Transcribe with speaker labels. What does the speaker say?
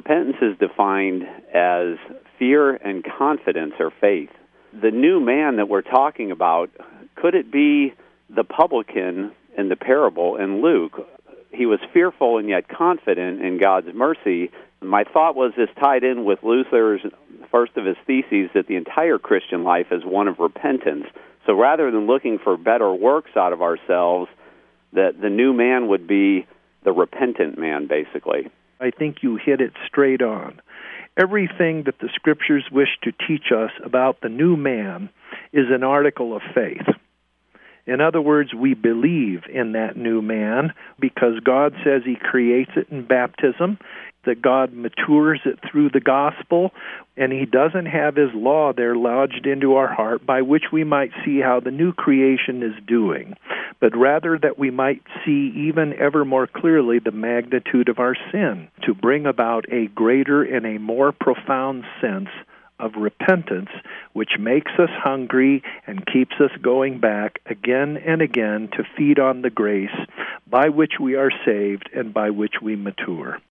Speaker 1: repentance is defined as fear and confidence or faith. The new man that we're talking about, could it be the publican in the parable in Luke? He was fearful and yet confident in God's mercy. My thought was this tied in with Luther's first of his theses that the entire Christian life is one of repentance. So rather than looking for better works out of ourselves, that the new man would be the repentant man, basically.
Speaker 2: I think you hit it straight on. Everything that the Scriptures wish to teach us about the new man is an article of faith. In other words, we believe in that new man because God says He creates it in baptism, that God matures it through the gospel, and He doesn't have His law there lodged into our heart by which we might see how the new creation is doing, but rather that we might see even ever more clearly the magnitude of our sin, to bring about a greater and a more profound sense of repentance, which makes us hungry and keeps us going back again and again to feed on the grace by which we are saved and by which we mature.